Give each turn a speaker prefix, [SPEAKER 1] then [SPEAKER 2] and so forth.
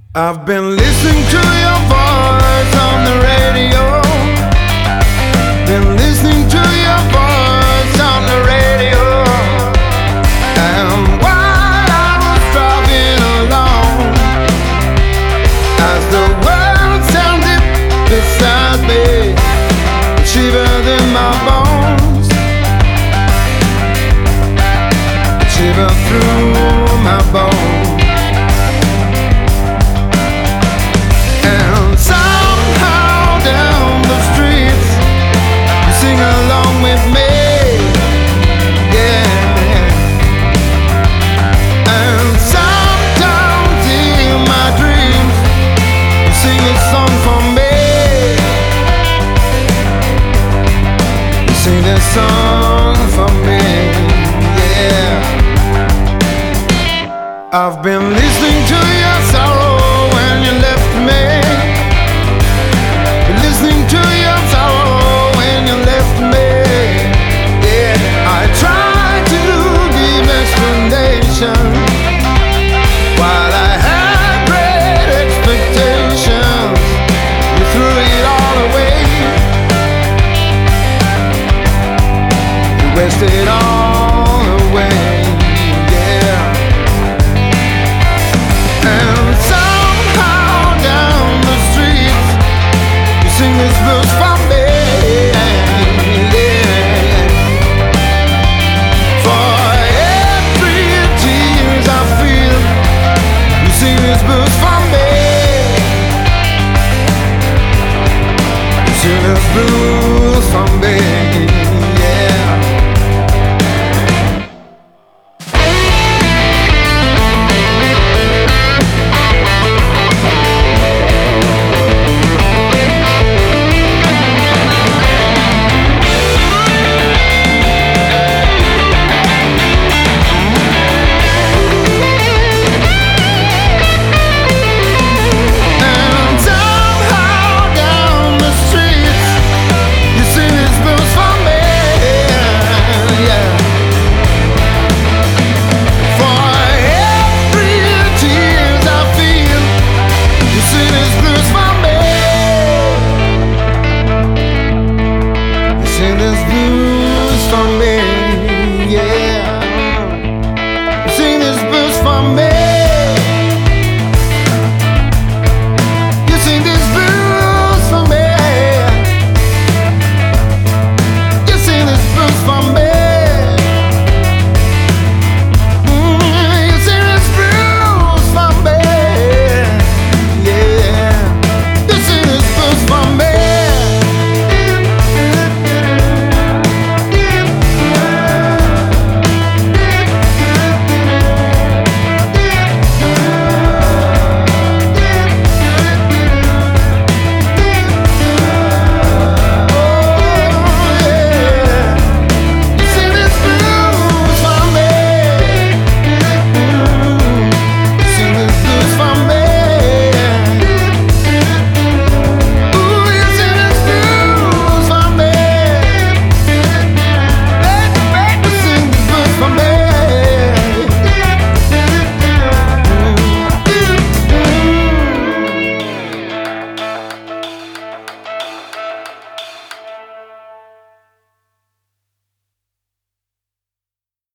[SPEAKER 1] I've been listening to your voice on the radio. Been listening to your voice on the radio. And while I was driving along, as the world sounded beside me, shivered in my bones, shiver through my bones. Sing this song for me, yeah. I've been listening to your sorrow.